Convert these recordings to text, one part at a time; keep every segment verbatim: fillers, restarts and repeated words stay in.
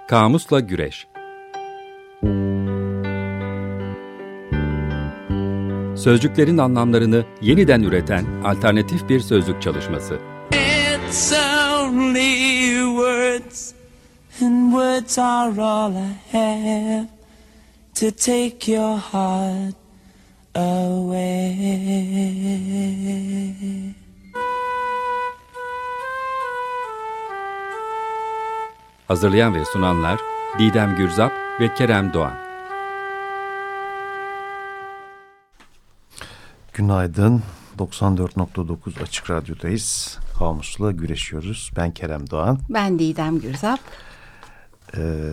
Kamusla Güreş. Sözcüklerin anlamlarını yeniden üreten alternatif bir sözlük çalışması. It's only words, and words are all I have to take your heart away. Hazırlayan ve sunanlar Didem Gürzap ve Kerem Doğan. Günaydın. doksan dört nokta dokuz Açık Radyo'dayız. Kamusla güreşiyoruz. Ben Kerem Doğan. Ben Didem Gürzap. Ee,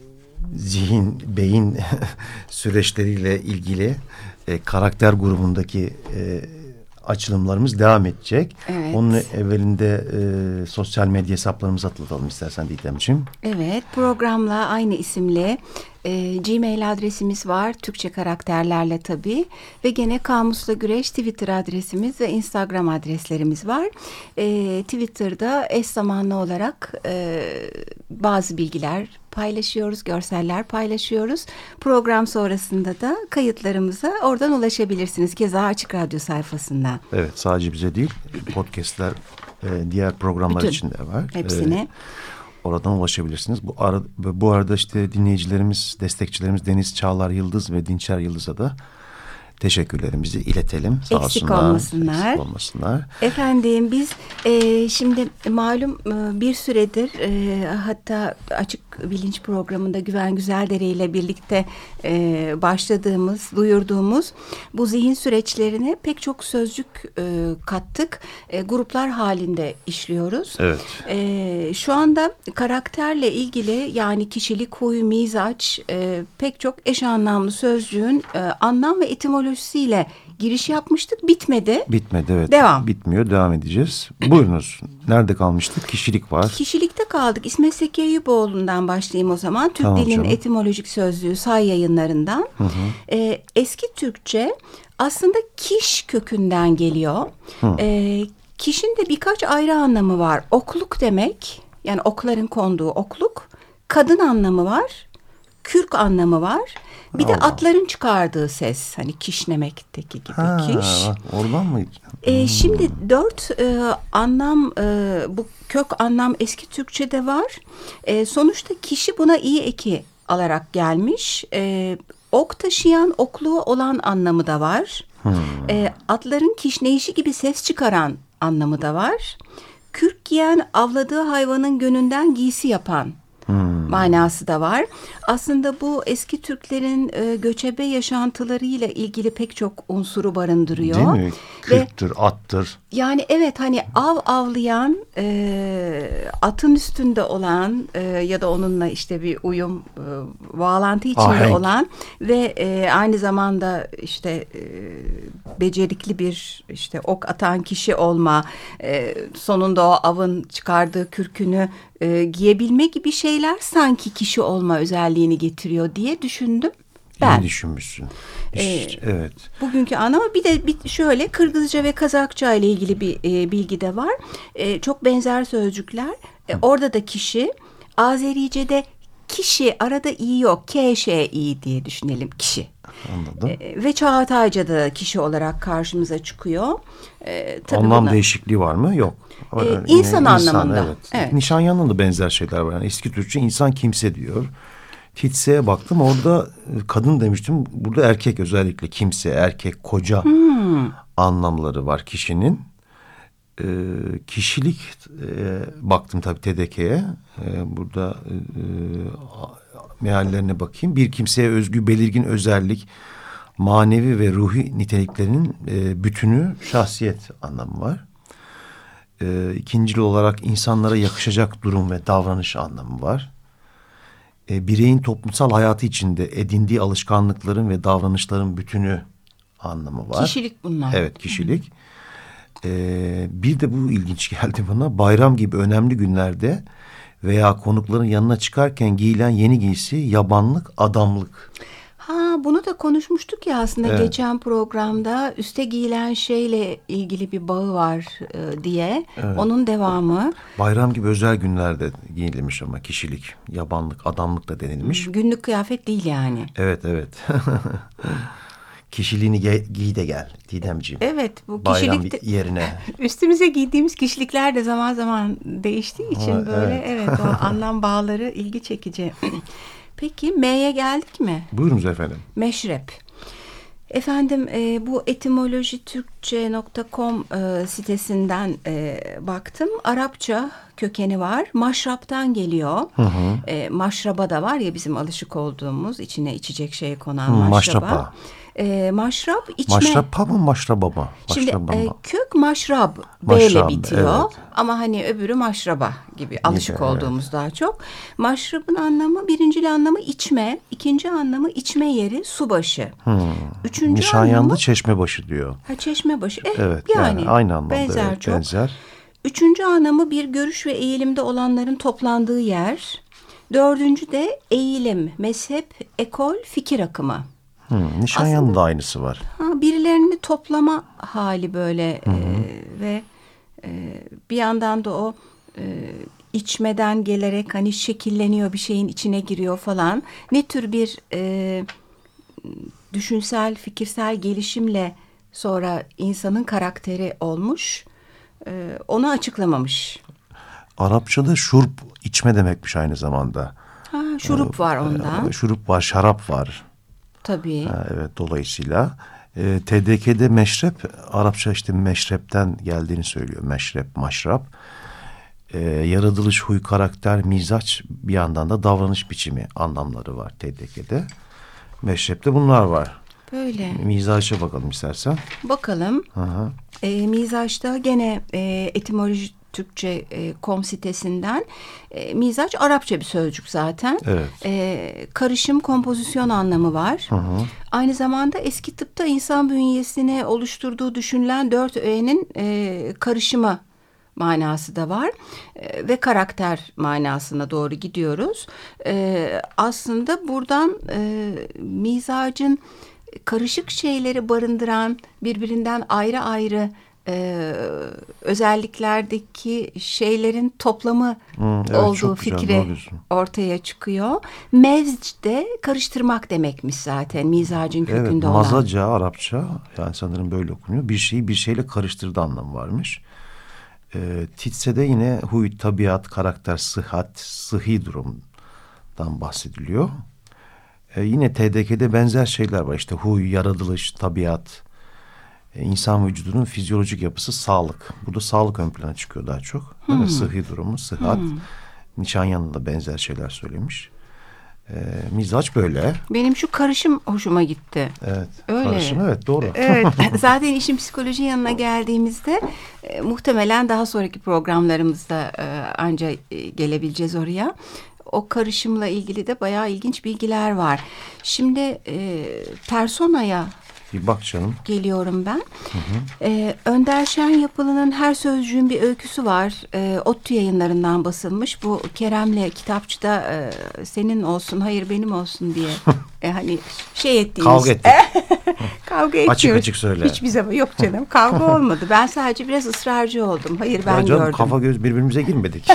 zihin, beyin süreçleriyle ilgili e, karakter grubundaki e, açılımlarımız devam edecek. Evet. Onun evvelinde e, sosyal medya hesaplarımızı hatırlatalım istersen Didemciğim. Evet, programla aynı isimle e, Gmail adresimiz var. Türkçe karakterlerle tabii. Ve gene Kamusla Güreş Twitter adresimiz ve Instagram adreslerimiz var. E, Twitter'da eş zamanlı olarak e, bazı bilgiler paylaşıyoruz, görseller paylaşıyoruz. Program sonrasında da kayıtlarımıza oradan ulaşabilirsiniz. Keza Açık Radyo sayfasında. Evet, sadece bize değil, podcastler e, diğer programlar Bütün, için de var. Hepsine. E, oradan ulaşabilirsiniz. Bu, ara, bu arada işte dinleyicilerimiz, destekçilerimiz Deniz Çağlar Yıldız ve Dinçer Yıldız'a da teşekkürlerimizi iletelim. Sağ Eksik olsunlar, olmasınlar. Eksik olmasınlar. Efendim biz e, şimdi malum e, bir süredir e, hatta Açık Bilinç programında Güven Güzeldere ile birlikte e, başladığımız, duyurduğumuz bu zihin süreçlerine pek çok sözcük e, kattık. E, gruplar halinde işliyoruz. Evet. E, şu anda karakterle ilgili yani kişilik, huy, mizaç e, pek çok eş anlamlı sözcüğün e, anlam ve etimolojisiyle giriş yapmıştık. Bitmedi. Bitmedi evet. Devam. Bitmiyor. Devam edeceğiz. Buyurunuz. Nerede kalmıştık? Kişilik var. Kişilikte kaldık. İsmet Seki Eyüboğlu'ndan başlayayım o zaman. Türk Tamam, Dilinin canım. Etimolojik Sözlüğü Say Yayınlarından. Hı hı. Ee, eski Türkçe aslında kiş kökünden geliyor. Ee, kişin de birkaç ayrı anlamı var. Okluk demek. Yani okların konduğu okluk. Kadın anlamı var. Kürk anlamı var. Bir de Allah. Atların çıkardığı ses. Hani kişnemekteki gibi Ha, kiş. oradan mı? Ee, şimdi dört e, anlam e, bu kök anlam eski Türkçe'de var. E, sonuçta kişi buna iyi eki alarak gelmiş. E, ok taşıyan, okluğu olan anlamı da var. Hmm. E, atların kişneyişi gibi ses çıkaran anlamı da var. Kürk giyen, avladığı hayvanın gönünden giysi yapan Hmm. manası da var. Aslında bu eski Türklerin e, göçebe yaşantılarıyla ilgili pek çok unsuru barındırıyor. Değil mi? Kürktür, attır. Yani evet hani av avlayan, e, atın üstünde olan e, ya da onunla işte bir uyum, e, bağlantı içinde Ahenk. olan ve e, aynı zamanda işte e, becerikli bir işte ok atan kişi olma, e, sonunda o avın çıkardığı kürkünü e, giyebilme gibi şeyler sanki kişi olma özelliğini getiriyor diye düşündüm. Ben. İyi düşünmüşsün. Ee, evet. Bugünkü anlamı bir de bir şöyle Kırgızca ve Kazakça ile ilgili bir e, bilgi de var. E, çok benzer sözcükler. E, orada da kişi, Azerice'de kişi arada i yok. K Ş i diye düşünelim kişi. Anladım. E, ve Çağatayca'da da kişi olarak karşımıza çıkıyor. E, Anlam buna, değişikliği var mı? Yok. E, insan yani anlamında. Evet. Evet. Nişanyan'ın da benzer şeyler var. Yani eski Türkçe insan kimse diyor. Titse'ye baktım orada kadın demiştim. Burada erkek özellikle kimse, erkek, koca hmm. anlamları var kişinin. Ee, kişilik e, baktım tabii T D K'ye. Ee, burada e, meallerine bakayım. Bir kimseye özgü belirgin özellik, manevi ve ruhi niteliklerinin e, bütünü şahsiyet anlamı var. Ee, ikincil olarak insanlara yakışacak durum ve davranış anlamı var. E, bireyin toplumsal hayatı içinde edindiği alışkanlıkların ve davranışların bütünü anlamı var. Kişilik bunlar. Evet, kişilik. E, bir de bu ilginç geldi bana. Bayram gibi önemli günlerde veya konukların yanına çıkarken giyilen yeni giysi yabanlık, adamlık. Ha, Ha, bunu da konuşmuştuk ya aslında Evet. geçen programda, üste giyilen şeyle ilgili bir bağı var e, diye. Evet. Onun devamı. Bayram gibi özel günlerde giyilmiş ama kişilik, yabanlık, adamlık da denilmiş. Günlük kıyafet değil yani. Evet, evet. Kişiliğini ge- giy de gel Didemciğim. Evet, bu Bayram kişilik de- yerine. Üstümüze giydiğimiz kişilikler de zaman zaman değiştiği için Ha, böyle evet. evet, o anlam bağları ilgi çekici. Peki M'ye geldik mi? Buyurunuz efendim. Meşrep. Efendim e, bu etimoloji türkçe nokta com e, sitesinden e, baktım. Arapça kökeni var. Maşraptan geliyor. Hı hı. E, maşraba da var ya bizim alışık olduğumuz içine içecek şey konan Hı, maşraba. maşrapa. E, maşrap içme. Maşrapa mı maşraba mı? Şimdi Maşraba e, mı? kök maşrab B ile Maşrab, bitiyor evet. ama hani öbürü maşraba gibi alışık Evet. olduğumuz daha çok. Maşrabın anlamı, birincil anlamı içme, ikinci anlamı içme yeri, subaşı. Hmm. Üçüncü Nişanyanlı anlamı Çeşmebaşı diyor. ha, çeşmebaşı. Eh, Evet, yani, yani aynı anlamda, benzer evet, çok. benzer. Üçüncü anlamı bir görüş ve eğilimde olanların toplandığı yer. Dördüncü de eğilim, mezhep, ekol, fikir akımı. Hmm, Nişanyanlı Aslında- da aynısı var. Ha, birilerini toplama hali böyle e, ve e, bir yandan da o e, içmeden gelerek hani şekilleniyor, bir şeyin içine giriyor falan. Ne tür bir e, düşünsel, fikirsel gelişimle sonra insanın karakteri olmuş, e, onu açıklamamış. Arapçada şurp içme demekmiş aynı zamanda. Ha, şurup var ondan. Ee, Şurup var, şarap var. Tabii. Ha, evet, dolayısıyla e, T D K'de meşrep, Arapça işte meşrepten geldiğini söylüyor. Meşrep, maşrap. E, yaratılış, huy, karakter, mizaç, bir yandan da davranış biçimi anlamları var T D K'de. Meşrepte bunlar var. Böyle. Mizaça bakalım istersen. Bakalım. Hı hı. E, mizaçta gene e, etimoloji Türkçe nokta com sitesinden e, mizaç Arapça bir sözcük zaten. Evet. E, karışım, kompozisyon anlamı var. Hı hı. Aynı zamanda eski tıpta insan bünyesini oluşturduğu düşünülen dört öğenin e, karışımı manası da var. E, ve karakter manasına doğru gidiyoruz. E, aslında buradan e, mizacın karışık şeyleri barındıran, birbirinden ayrı ayrı e, özelliklerdeki şeylerin toplamı Hı, evet, olduğu çok güzel, fikri doğru diyorsun. ortaya çıkıyor. Mezc de karıştırmak demekmiş zaten mizacın Evet, kökünde olan. mazaca Arapça, yani sanırım böyle okunuyor. Bir şeyi bir şeyle karıştırdı anlamı varmış. E, Titse'de yine huy, tabiat, karakter, sıhhat, sıhhi durumdan bahsediliyor. E, yine T D K'de benzer şeyler var. İşte huy, yaratılış, tabiat, e, insan vücudunun fizyolojik yapısı, sağlık. Burada sağlık ön plana çıkıyor daha çok. Hmm. Sıhhi durumu, sıhhat. Hmm. Nişanyanlı da benzer şeyler söylemiş. E, mizaç böyle. Benim şu karışım hoşuma gitti. Evet. Öyle. Karışım, evet, doğru. Evet. Zaten işin psikoloji yanına geldiğimizde e, muhtemelen daha sonraki programlarımızda e, anca e, gelebileceğiz oraya. O karışımla ilgili de bayağı ilginç bilgiler var. Şimdi e, personaya Bir bak canım. geliyorum ben. Hı hı. Ee, Önder Şen Yapılı'nın Her Sözcüğün Bir Öyküsü var. Ee, ODTÜ yayınlarından basılmış. Bu Kerem'le kitapçıda e, senin olsun, hayır benim olsun diye e, hani şey ettiğimiz. Kavga ettik. Kavga etmiyoruz. Açık açık söyle. Hiçbir zaman yok canım. Kavga olmadı. Ben sadece biraz ısrarcı oldum. Hayır ben Ya canım, gördüm. kafa göz birbirimize girmedik.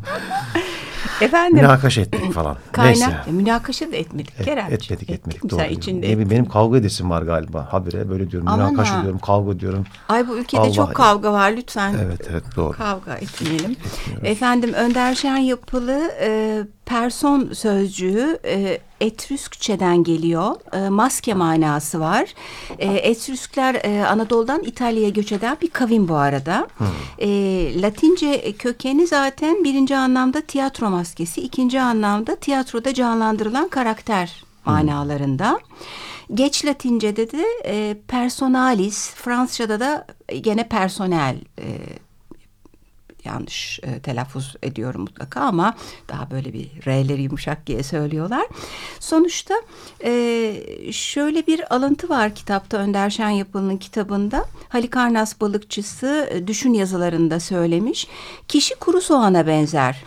Efendim. Münakaşa ettik falan. Kaynak. Neyse. E, münakaşa da etmedik Kerem. Etmedik etmedik. Ettik mi Doğru. sen içinde? Ne bileyim, benim kavga edesim var galiba. Habire böyle diyorum. Aman Münakaşa ha. diyorum. Kavga diyorum. Ay bu ülkede Allah. çok kavga var lütfen. Evet evet doğru. Kavga etmeyelim. Efendim Önder Şen Yapılı e, person sözcüğü e, Etrüskçeden geliyor. E, maske manası var. E, Etrüskler e, Anadolu'dan İtalya'ya göç eden bir kavim bu arada. Hmm. E, Latince kökeni zaten birinci anlamda tiyatro maskesi, ikinci anlamda tiyatroda canlandırılan karakter manalarında. Hmm. Geç Latince'de de e, personalis, Fransızca'da da gene personel e, yanlış e, telaffuz ediyorum mutlaka ama daha böyle bir R'leri yumuşak diye söylüyorlar. Sonuçta e, şöyle bir alıntı var kitapta, Önder Şen Yapılı'nın kitabında. Halikarnas balıkçısı e, düşün yazılarında söylemiş. Kişi kuru soğana benzer.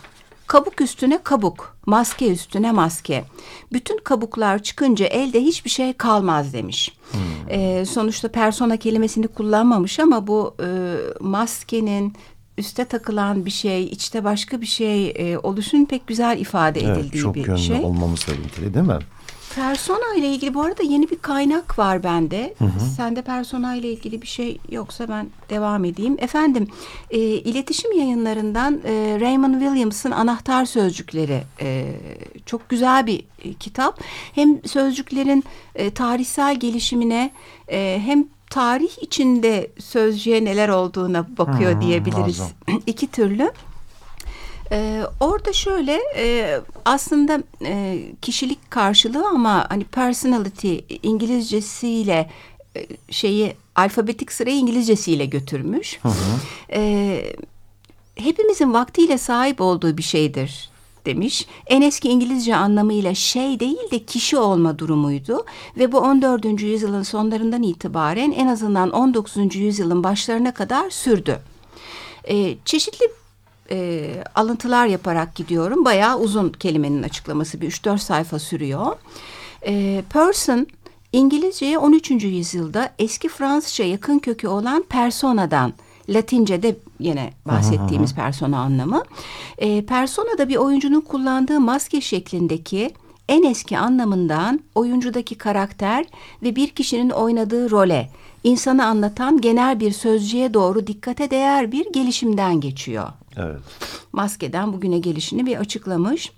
kabuk üstüne kabuk, maske üstüne maske. Bütün kabuklar çıkınca elde hiçbir şey kalmaz demiş. Hmm. E, sonuçta persona kelimesini kullanmamış ama bu e, maskenin üste takılan bir şey, içte başka bir şey e, oluşun pek güzel ifade evet, edildiği çok bir yönlü şey. olmamızla ilgili değil mi? Persona ile ilgili bu arada yeni bir kaynak var bende. Hı hı. Sende persona ile ilgili bir şey yoksa ben devam edeyim. Efendim, e, iletişim yayınlarından e, Raymond Williams'ın Anahtar Sözcükleri e, çok güzel bir e, kitap. Hem sözcüklerin e, tarihsel gelişimine e, hem tarih içinde sözcüğe neler olduğuna bakıyor hmm, diyebiliriz. İki türlü. Ee, orada şöyle e, aslında e, kişilik karşılığı ama hani personality İngilizcesiyle e, şeyi alfabetik sırayı İngilizcesiyle götürmüş. Hı hı. E, hepimizin vaktiyle sahip olduğu bir şeydir demiş. En eski İngilizce anlamıyla şey değil de kişi olma durumuydu ve bu on dördüncü yüzyılın sonlarından itibaren en azından on dokuzuncu yüzyılın başlarına kadar sürdü. E, çeşitli e, alıntılar yaparak gidiyorum. Bayağı uzun kelimenin açıklaması, bir üç dört sayfa sürüyor. E, person İngilizceye on üçüncü yüzyılda eski Fransızca yakın kökü olan personadan, Latince'de yine bahsettiğimiz aha, aha. persona anlamı. E, persona da bir oyuncunun kullandığı maske şeklindeki en eski anlamından oyuncudaki karakter ve bir kişinin oynadığı role, insanı anlatan genel bir sözcüğe doğru dikkate değer bir gelişimden geçiyor. Evet. Maskeden bugüne gelişini bir açıklamış.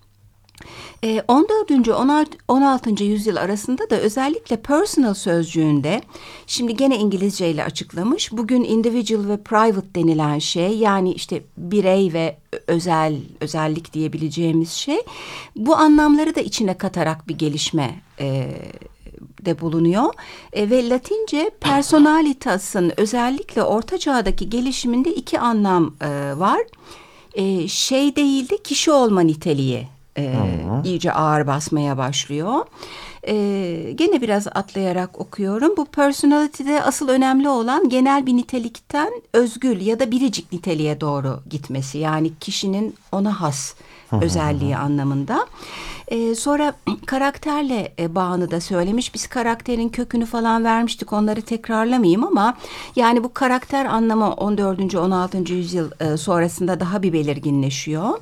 on dördüncü on altıncı yüzyıl arasında da özellikle personal sözcüğünde, şimdi gene İngilizce ile açıklamış, bugün individual ve private denilen şey, yani işte birey ve özel, özellik diyebileceğimiz şey, bu anlamları da içine katarak bir gelişme e, de bulunuyor. E, ve Latince personalitas'ın özellikle Orta Çağ'daki gelişiminde iki anlam e, var. E, şey değil de kişi olma niteliği Ee, iyice ağır basmaya başlıyor. Ee, gene biraz atlayarak okuyorum. Bu personality'de asıl önemli olan genel bir nitelikten özgül ya da biricik niteliğe doğru gitmesi. Yani kişinin ona has özelliği anlamında. Ee, sonra karakterle e, bağını da söylemiş. Biz karakterin kökünü falan vermiştik. Onları tekrarlamayayım ama yani bu karakter anlamı on dördüncü on altıncı yüzyıl e, sonrasında daha bir belirginleşiyor.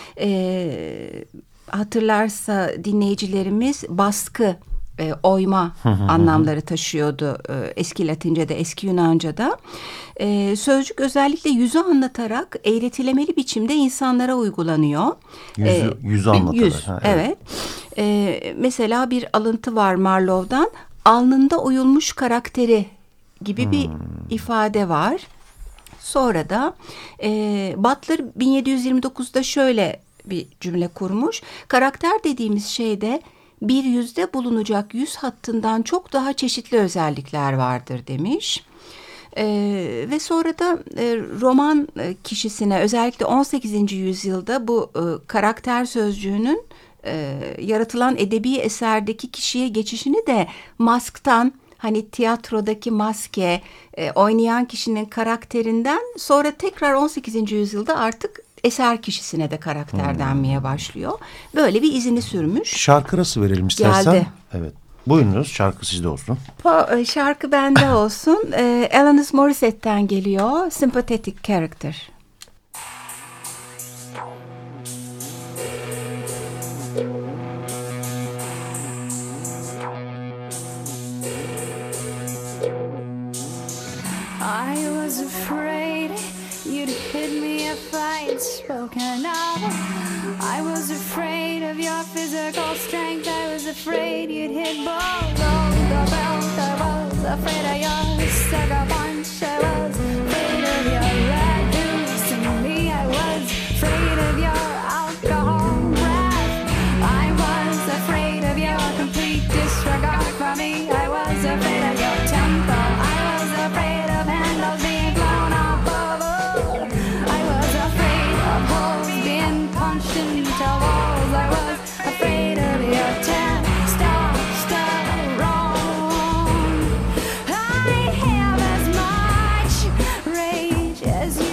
E, hatırlarsa dinleyicilerimiz baskı, e, oyma anlamları taşıyordu e, eski Latince'de, eski Yunanca'da. E, sözcük özellikle yüzü anlatarak eğretilemeli biçimde insanlara uygulanıyor. Yüzü, e, yüzü anlatarak. Yüz, ha, evet. evet. E, mesela bir alıntı var Marlowe'dan. Alnında oyulmuş karakteri gibi hmm. bir ifade var. Sonra da e, Butler bin yedi yüz yirmi dokuzda şöyle bir cümle kurmuş. Karakter dediğimiz şeyde bir yüzde bulunacak yüz hattından çok daha çeşitli özellikler vardır demiş. E, ve sonra da e, roman kişisine özellikle on sekizinci yüzyılda bu e, karakter sözcüğünün e, yaratılan edebi eserdeki kişiye geçişini de masktan, hani tiyatrodaki maske, e, oynayan kişinin karakterinden sonra tekrar on sekizinci yüzyılda artık eser kişisine de karakter hmm. denmeye başlıyor. Böyle bir izini sürmüş. Şarkı arası verelim istersen. Geldi. Evet. Buyurunuz, şarkı sizde olsun. Po, şarkı bende olsun. e, Alanis Morissette'ten geliyor. Sympathetic Character. I was afraid you'd hit me if I'd spoken up. I was afraid of your physical strength. I was afraid you'd hit both of the belt. I was afraid of your sucker punch. I was afraid of your red boots to me. I was afraid of your alcohol breath. I was afraid of your complete disregard for me. I was afraid of your temper. I was afraid of handles being blown off of. I was afraid of holes being punched into walls. I was afraid of your testosterone. I have as much rage as you.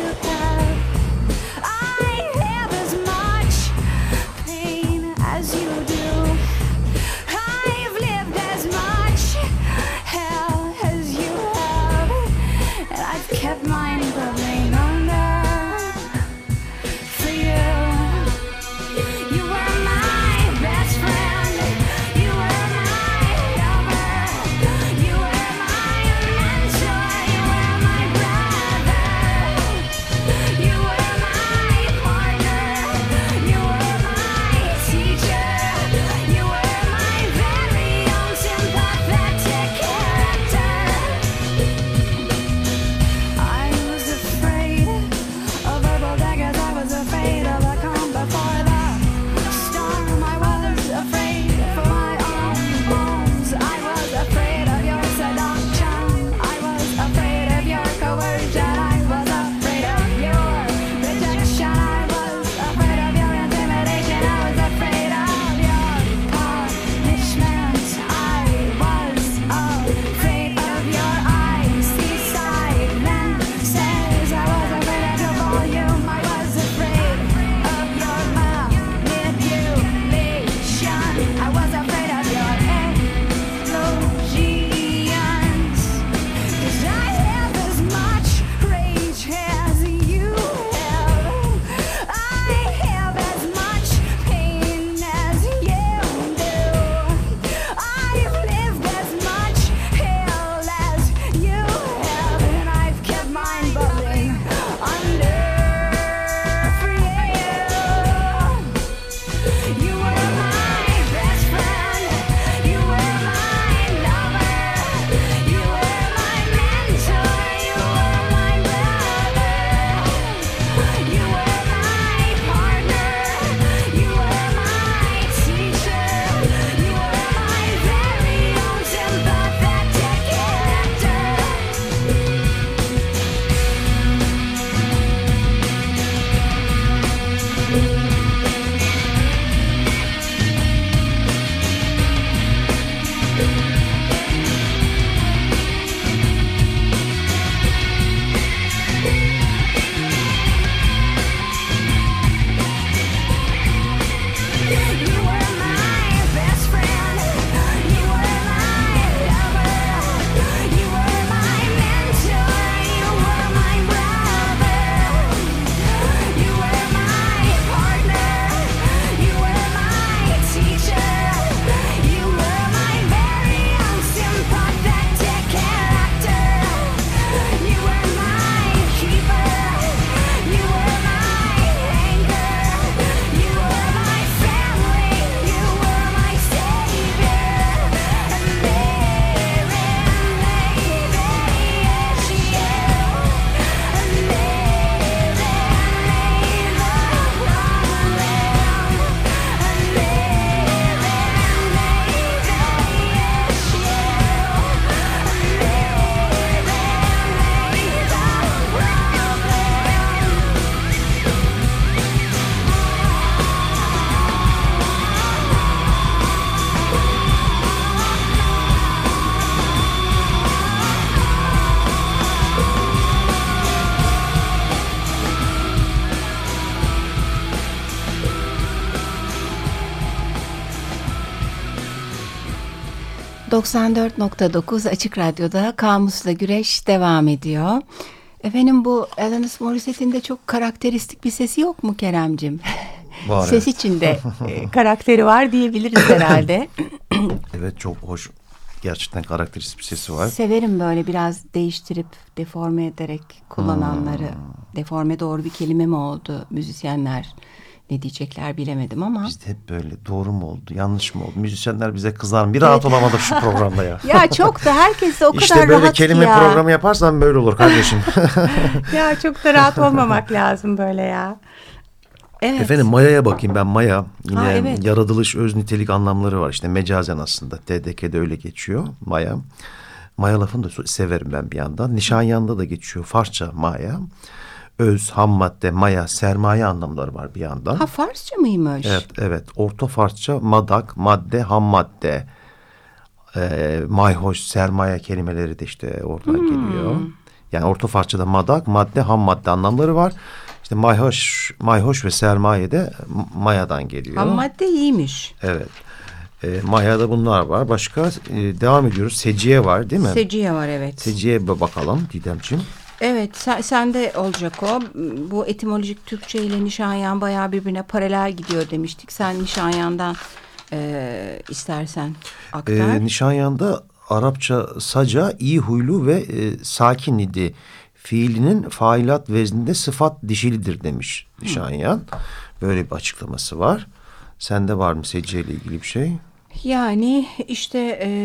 doksan dört nokta dokuz Açık Radyo'da Kamus'la Güreş devam ediyor. Efendim, bu Alanis Morissette'in de çok karakteristik bir sesi yok mu Keremcim? Var, Ses evet. içinde e, karakteri var diyebiliriz herhalde. Evet, çok hoş. Gerçekten karakteristik bir sesi var. Severim böyle biraz değiştirip deforme ederek kullananları. Hmm. Deforme doğru bir kelime mi oldu? Müzisyenler ne diyecekler bilemedim ama. Bizde hep böyle doğru mu oldu, yanlış mı oldu? Müzisyenler bize kızar mı? Bir rahat evet. olamadık şu programda ya. Ya çok da herkes de o işte kadar rahat ya. İşte böyle kelime programı yaparsan böyle olur kardeşim. Ya çok da rahat olmamak lazım böyle ya. Evet. Efendim, Maya'ya bakayım ben. Maya yine ha, evet. yaratılış, öz nitelik anlamları var. İşte mecazen aslında. T D K'de öyle geçiyor Maya. Maya lafını da severim ben bir yandan. Nişanyan'da da geçiyor Farsça Maya. Öz, ham madde, maya, sermaye anlamları var bir yandan. Ha, Farsça mıymış? Evet, evet. Orta Farsça madak, madde, ham madde. E, mayhoş, sermaye kelimeleri de işte oradan hmm. geliyor. Yani Orta Farsça'da madak, madde, ham madde anlamları var. İşte mayhoş, mayhoş ve sermaye de mayadan geliyor. Ham madde iyiymiş. Evet. E, mayada bunlar var. Başka e, devam ediyoruz. Seciye var değil mi? Seciye var, evet. Seciye bakalım Didemciğim. Evet, sen, sende olacak o. Bu etimolojik Türkçe ile Nişanyan bayağı birbirine paralel gidiyor demiştik. Sen Nişanyan'dan e, istersen aktar. E, Nişanyan'da Arapça saca iyi huylu ve e, sakin idi. Fiilinin failat vezninde sıfat dişilidir demiş Nişanyan. Böyle bir açıklaması var. Sende var mı Seciye ile ilgili bir şey? Yani işte e,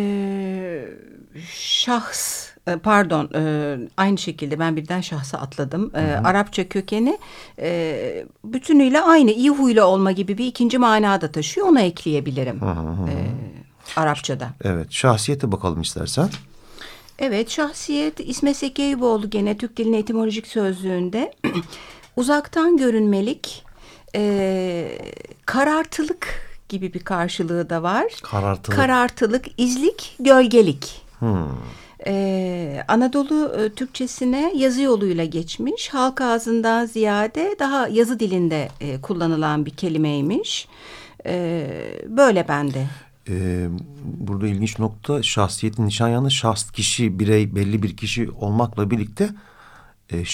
şahs, e, pardon e, aynı şekilde ben birden şahsa atladım. E, Arapça kökeni e, bütünüyle aynı, iyi huylu olma gibi bir ikinci manada taşıyor. Onu ekleyebilirim hı hı hı. E, Arapçada. Evet, şahsiyete bakalım istersen. Evet, şahsiyet İsmet Zeki Eyüboğlu gene Türk Dilinin Etimolojik Sözlüğü'nde uzaktan görünmelik, e, karartılık gibi bir karşılığı da var. Karartılık. Karartılık, izlik, gölgelik. Hmm. Ee, Anadolu e, Türkçesine yazı yoluyla geçmiş. Halk ağzından ziyade daha yazı dilinde e, kullanılan bir kelimeymiş. E, böyle bende. Ee, burada ilginç nokta, şahsiyetin Nişanyan'ı şahs, kişi, birey, belli bir kişi olmakla birlikte e,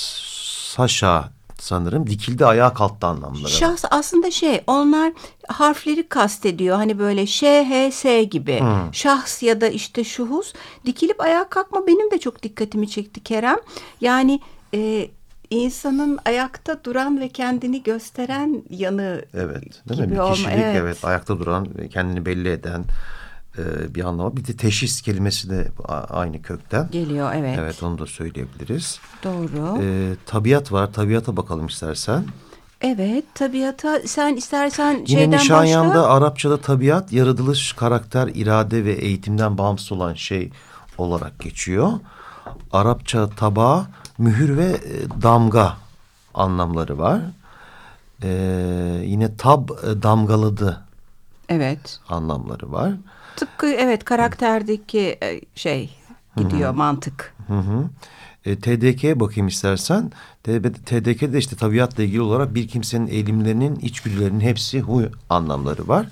şahsaşa sanırım dikildi, ayağa kalktı anlamları. Şahs aslında şey, onlar harfleri kastediyor. Hani böyle Ş, H, S gibi. Hmm. Şahs ya da işte şuhus. Dikilip ayağa kalkma benim de çok dikkatimi çekti Kerem. Yani e, insanın ayakta duran ve kendini gösteren yanı evet, değil gibi mi? Bir olma. kişilik, evet. evet, ayakta duran, kendini belli eden e, bir anlamı. Bir de teşhis kelimesi de aynı kökten geliyor, evet. Evet, onu da söyleyebiliriz. Doğru. E, tabiat var. Tabiata bakalım istersen. Evet, tabiata sen istersen Yine şeyden Nişanyan'da başla. Arapçada tabiat, yaratılış, karakter, irade ve eğitimden bağımsız olan şey olarak geçiyor. Arapça taba, mühür ve e, damga anlamları var. E, yine tab, e, damgaladı. Evet. Anlamları var. Tıpkı evet karakterdeki e, şey gidiyor, Hı-hı. mantık. Hı hı. E, T D K'ye bakayım istersen. T D K'de işte tabiatla ilgili olarak bir kimsenin eğilimlerinin, içgüdülerinin hepsi huy anlamları var.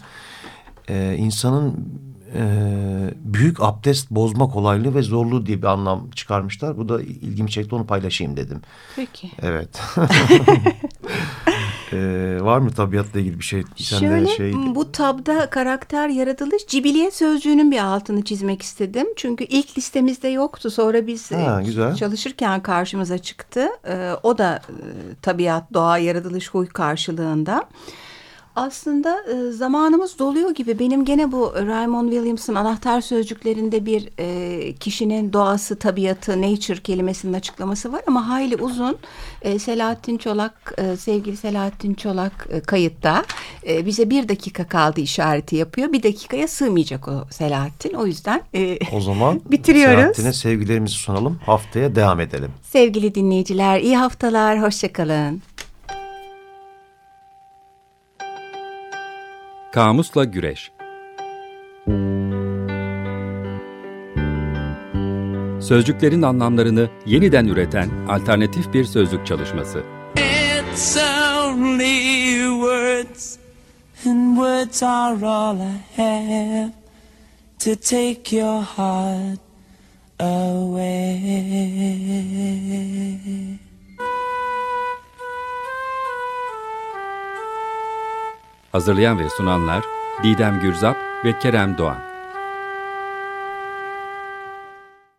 E, insanın e, büyük abdest bozma kolaylığı ve zorluğu diye bir anlam çıkarmışlar. Bu da ilgimi çekti, onu paylaşayım dedim. Peki. Evet. Ee, var mı tabiatla ilgili bir şey? Sen Şöyle de şey... bu tabda karakter, yaratılış, cibiliyet sözcüğünün bir altını çizmek istedim. Çünkü ilk listemizde yoktu. Sonra biz ha, güzel. çalışırken karşımıza çıktı. Ee, o da e, tabiat, doğa, yaratılış, huy karşılığında. Aslında e, zamanımız doluyor gibi. Benim gene bu Raymond Williams'ın anahtar sözcüklerinde bir e, kişinin doğası, tabiatı, nature kelimesinin açıklaması var ama hayli uzun. E, Selahattin Çolak, e, sevgili Selahattin Çolak e, kayıtta e, bize bir dakika kaldı işareti yapıyor. Bir dakikaya sığmayacak o Selahattin. O yüzden e, o zaman bitiriyoruz. Selahattin'e sevgilerimizi sunalım. Haftaya devam edelim. Sevgili dinleyiciler, iyi haftalar, hoşçakalın. Kamusla Güreş. Sözcüklerin anlamlarını yeniden üreten alternatif bir sözlük çalışması. It's only words, and words are all I have to take your heart away. Hazırlayan ve sunanlar Didem Gürzap ve Kerem Doğan.